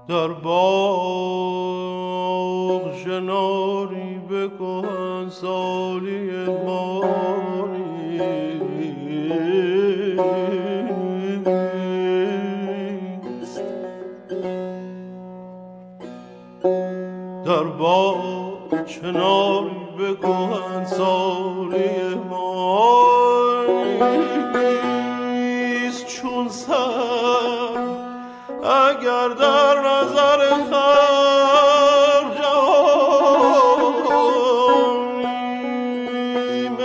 در باغ شناری به کهنسالی ماریست. در باغ چناری به کهنسالی ماریست. چون سر اگر در نظر خر جانیم